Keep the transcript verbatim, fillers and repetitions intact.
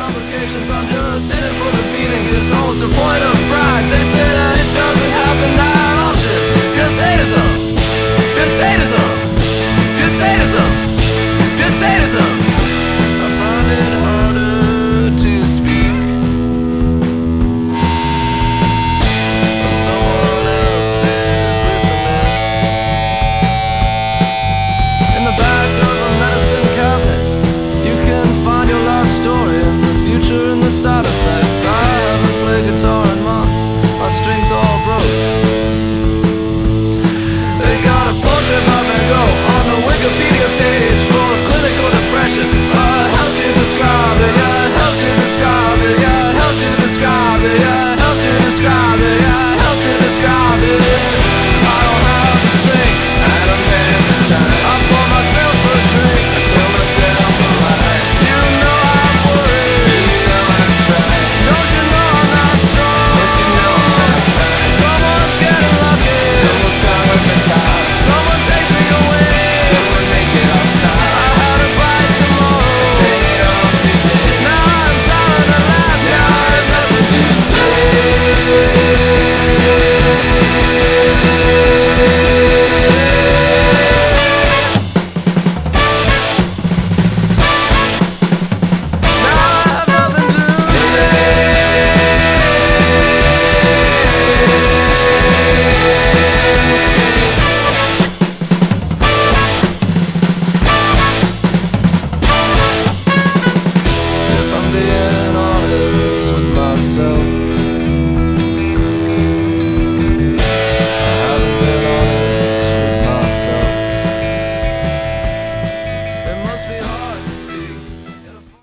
complications, I'm just in it for the beatings. It's almost a point of pride. They say that it doesn't happen now.